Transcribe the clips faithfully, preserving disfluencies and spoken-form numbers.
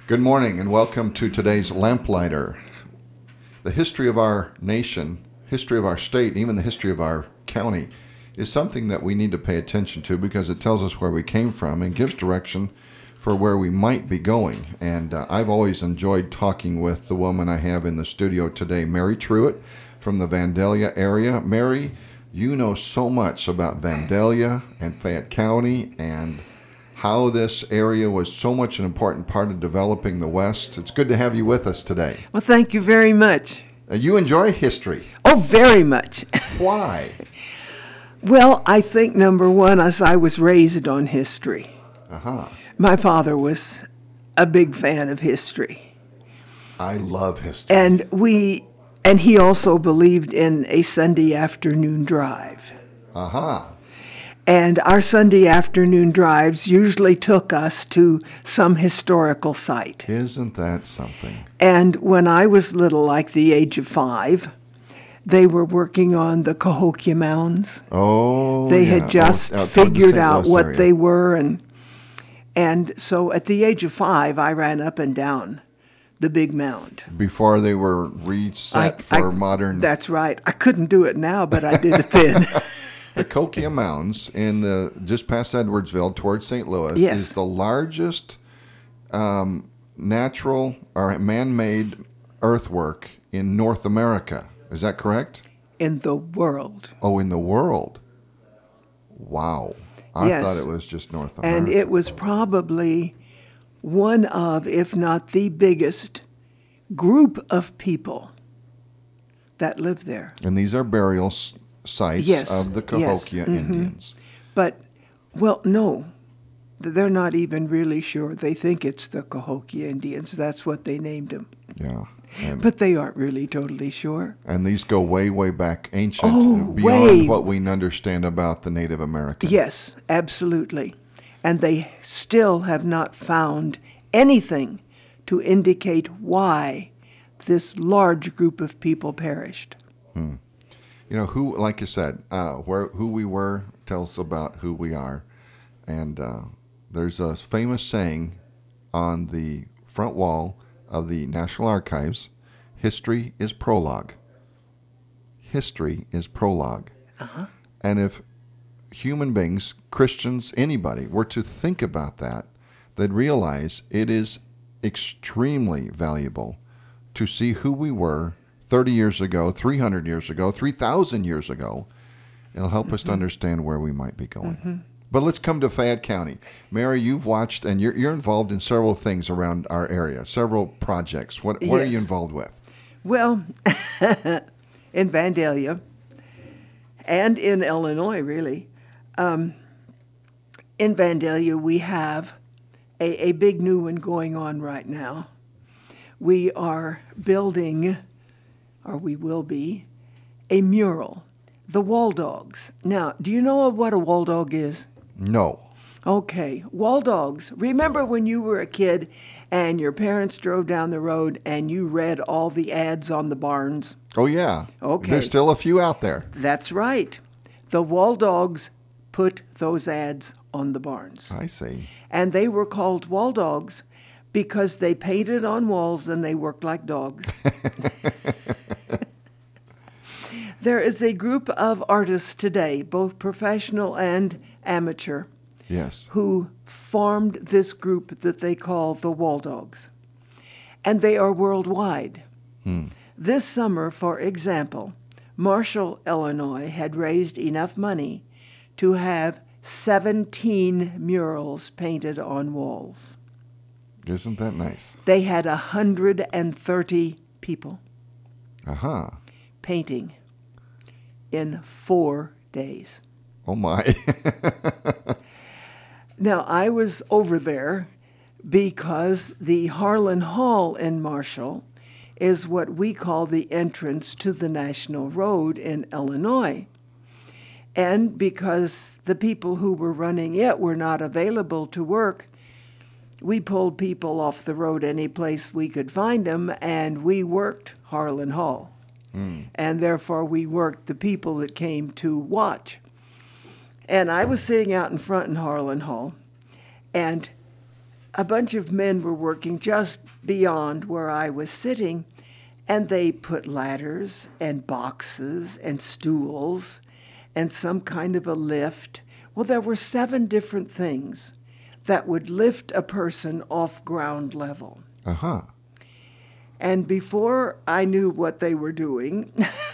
Good morning and welcome to today's Lamplighter. The history of our nation, history of our state, and even the history of our county is something that we need to pay attention to because it tells us where we came from and gives direction for where we might be going. And uh, I've always enjoyed talking with the woman I have in the studio today, Mary Truitt from the Vandalia area. Mary, you know so much about Vandalia and Fayette County and how this area was so much an important part of developing the West. It's good to have you with us today. Well, thank you very much. Uh, you enjoy history. Oh, very much. Why? Well, I think number one, as I was raised on history. Uh-huh. My father was a big fan of history. I love history. And we and he also believed in a Sunday afternoon drive. Uh-huh. And our Sunday afternoon drives usually took us to some historical site. Isn't that something? And when I was little, like the age of five, they were working on the Cahokia Mounds. Oh, They yeah. had just oh, out toward the figured Saint out Louis what area. they were, and and so at the age of five, I ran up and down the big mound. Before they were reset I- for I- modern. That's right. I couldn't do it now, but I did it then. The Cahokia Mounds in the just past Edwardsville towards Saint Louis Yes. is the largest um, natural or man-made earthwork in North America. Is that correct? In the world. Oh, in the world. Wow. I Yes. thought it was just North America. And it was probably one of, if not the biggest, group of people that lived there. And these are burial s- sites Yes, of the yes, Cahokia mhm. Indians. But, well, no, they're not even really sure. They think it's the Cahokia Indians. That's what they named them. Yeah. And, But they aren't really totally sure. and these go way, way back ancient, Oh, beyond way- what we understand about the Native American. Yes, absolutely. And they still have not found anything to indicate why this large group of people perished. You know, who, like you said, uh, where who we were tells about who we are. And uh, there's a famous saying on the front wall of the National Archives: history is prologue. History is prologue. Uh-huh. And if human beings, Christians, anybody, were to think about that, they'd realize it is extremely valuable to see who we were thirty years ago, three hundred years ago, three thousand years ago. It'll help us to understand where we might be going. But let's come to Fayette County. Mary, you've watched and you're, you're involved in several things around our area, several projects. What, what are you Yes. involved with? Well, in Vandalia and in Illinois, really. Um, in Vandalia, we have a, a big new one going on right now. We are building, or we will be, a mural, the Wall Dogs. Now, do you know what a wall dog is? No. Okay, wall dogs. Remember when you were a kid and your parents drove down the road and you read all the ads on the barns? Oh, yeah. Okay. There's still a few out there. That's right. The wall dogs put those ads on the barns. I see. And they were called wall dogs because they painted on walls and they worked like dogs. There is a group of artists today, both professional and amateur, Yes. who formed this group that they call the Wall Dogs. And they are worldwide. Hmm. This summer, for example, Marshall, Illinois had raised enough money to have seventeen murals painted on walls. Isn't that nice? They had one hundred thirty people Uh-huh. painting in four days. Oh, my. Now, I was over there because the Harlan Hall in Marshall is what we call the entrance to the National Road in Illinois. And because the people who were running it were not available to work, we pulled people off the road any place we could find them, and we worked Harlan Hall. Hmm. And therefore, we worked the people that came to watch. And I was sitting out in front in Harlan Hall, and a bunch of men were working just beyond where I was sitting, and they put ladders and boxes and stools and some kind of a lift. Well, there were seven different things that would lift a person off ground level. Uh-huh. And before I knew what they were doing,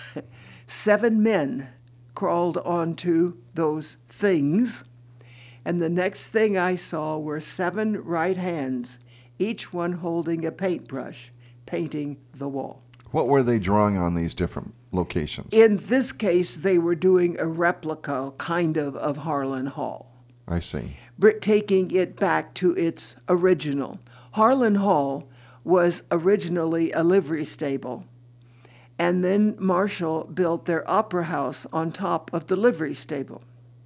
seven men crawled onto those things. And the next thing I saw were seven right hands, each one holding a paintbrush, painting the wall. What were they drawing on these different locations? In this case, they were doing a replica, kind of, of Harlan Hall, I see. Br- taking it back to its original. Harlan Hall was originally a livery stable, and then Marshall built their opera house on top of the livery stable.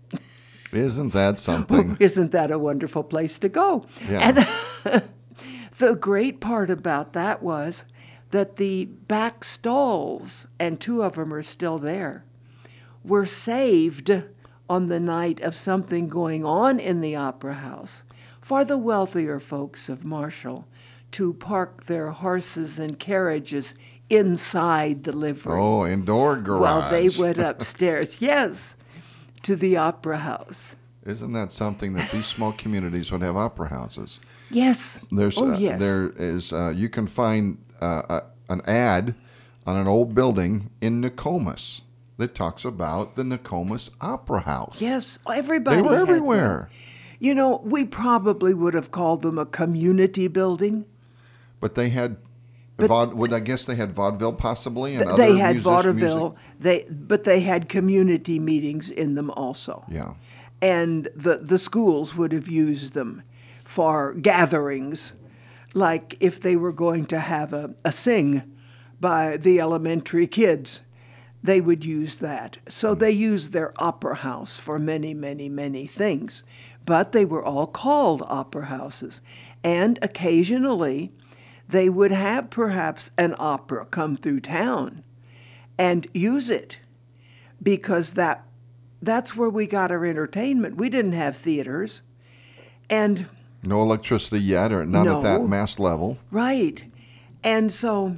Isn't that something? Isn't that a wonderful place to go? Yeah. And the great part about that was that the back stalls, and two of them are still there, were saved on the night of something going on in the opera house for the wealthier folks of Marshall to park their horses and carriages inside the livery Oh, indoor garage. while they went upstairs, yes, to the opera house. Isn't that something that these small communities would have opera houses? Yes. There's Oh, uh, yes. there is uh, you can find uh, a, an ad on an old building in Nokomis that talks about the Nokomis Opera House. Yes, everybody They were had everywhere. one. You know, we probably would have called them a community building. But they had But vaud- would I guess they had vaudeville possibly and Th- other they had music- vaudeville. music. They but they had community meetings in them also. Yeah. And the the schools would have used them for gatherings, like if they were going to have a, a sing by the elementary kids, they would use that. So they used their opera house for many, many, many things. But they were all called opera houses. And occasionally they would have perhaps an opera come through town and use it, because that that's where we got our entertainment. We didn't have theaters. And No electricity yet, or not at that No. mass level. right. And so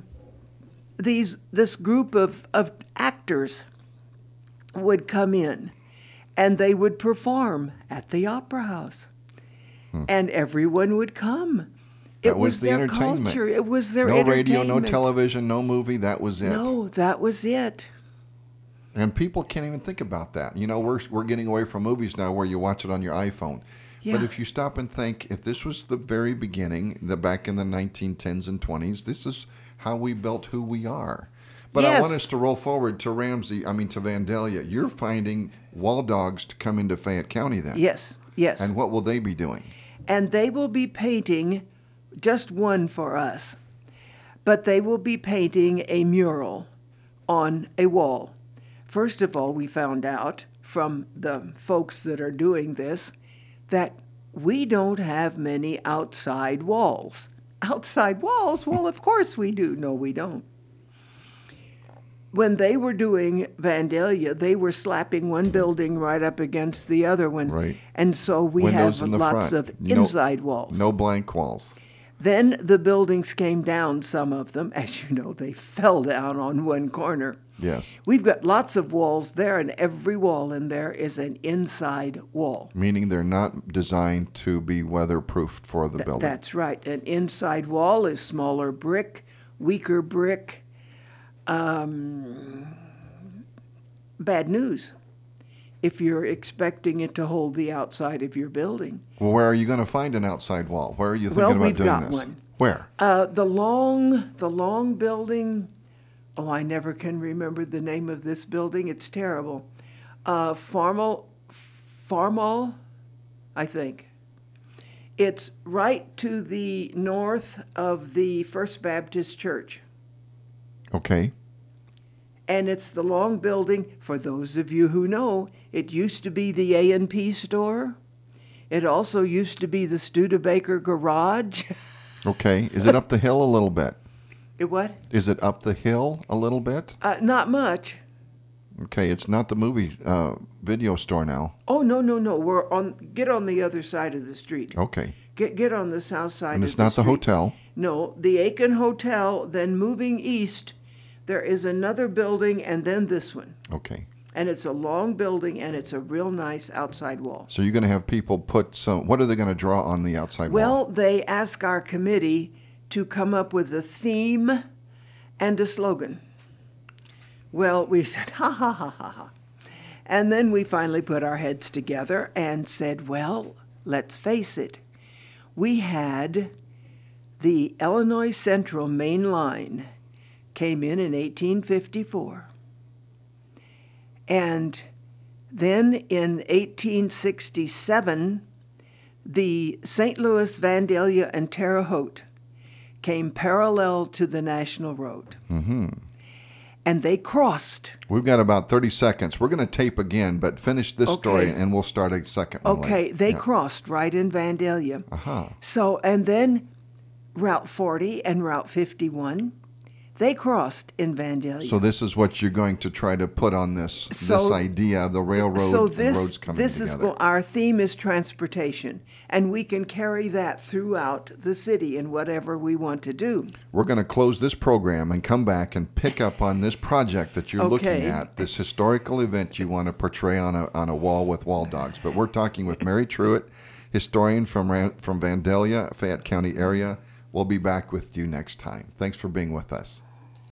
these this group of, of actors would come in and they would perform at the opera house. And everyone would come. That It was was the their entertainment. culture. It was their No radio, no entertainment. television, no movie. That was it. No, that was it. And people can't even think about that. You know, we're we're getting away from movies now, where you watch it on your iPhone. Yeah. But if you stop and think, if this was the very beginning, the back in the nineteen tens and twenties, this is how we built who we are. But I want Yes. us to roll forward to Ramsey. I mean to Vandalia. You're finding wall dogs to come into Fayette County then. Yes, yes. And what will they be doing? And they will be painting just one for us, but they will be painting a mural on a wall. First of all, we found out from the folks that are doing this that we don't have many outside walls. Outside walls? Well, of course we do. No, we don't. When they were doing Vandalia, they were slapping one building right up against the other one. Right. And so we Windows have in the lots front. of No- inside walls. No blank walls. Then the buildings came down, some of them. As you know, they fell down on one corner. Yes. We've got lots of walls there, and every wall in there is an inside wall. Meaning they're not designed to be weatherproofed for the Th- building. That's right. An inside wall is smaller brick, weaker brick. Um, bad news if you're expecting it to hold the outside of your building. Well, where are you going to find an outside wall? Where are you thinking Well, about we've doing got this? one. Where? Uh, the long, the long building. Oh, I never can remember the name of this building. It's terrible. Uh, Farmal, Farmal, I think. It's right to the north of the First Baptist Church. Okay. And it's the long building. For those of you who know, it used to be the A and P store. It also used to be the Studebaker garage. Okay. Is it up the hill a little bit? It what? Is it up the hill a little bit? Uh, not much. Okay. It's not the movie uh, video store now. Oh, no, no, no. We're on, get on the other side of the street. Okay. Get get on the south side And of it's the not the street. hotel. No, the Aiken Hotel. Then moving east, there is another building, and then this one. Okay. And it's a long building, and it's a real nice outside wall. So you're going to have people put some, what are they going to draw on the outside Well, wall? they ask our committee to come up with a theme and a slogan. Well, we said, ha ha ha ha ha. And then we finally put our heads together and said, well, let's face it. We had the Illinois Central Main Line came in in eighteen fifty-four. And then in eighteen sixty-seven, the Saint Louis, Vandalia, and Terre Haute came parallel to the National Road. Mm-hmm. And they crossed. We've got about thirty seconds. We're going to tape again, but finish this Okay. story and we'll start a second one Okay, later. they Yeah. crossed right in Vandalia. Uh-huh. So, and then Route forty and Route fifty-one, they crossed in Vandalia. So this is what you're going to try to put on this So- this idea of the railroad so and this, roads coming this is together. go, our theme is transportation, and we can carry that throughout the city in whatever we want to do. We're going to close this program and come back and pick up on this project that you're looking Okay. at, this historical event you want to portray on a on a wall with wall dogs. But we're talking with Mary Truitt, historian from Ran- from Vandalia, Fayette County area. We'll be back with you next time. Thanks for being with us.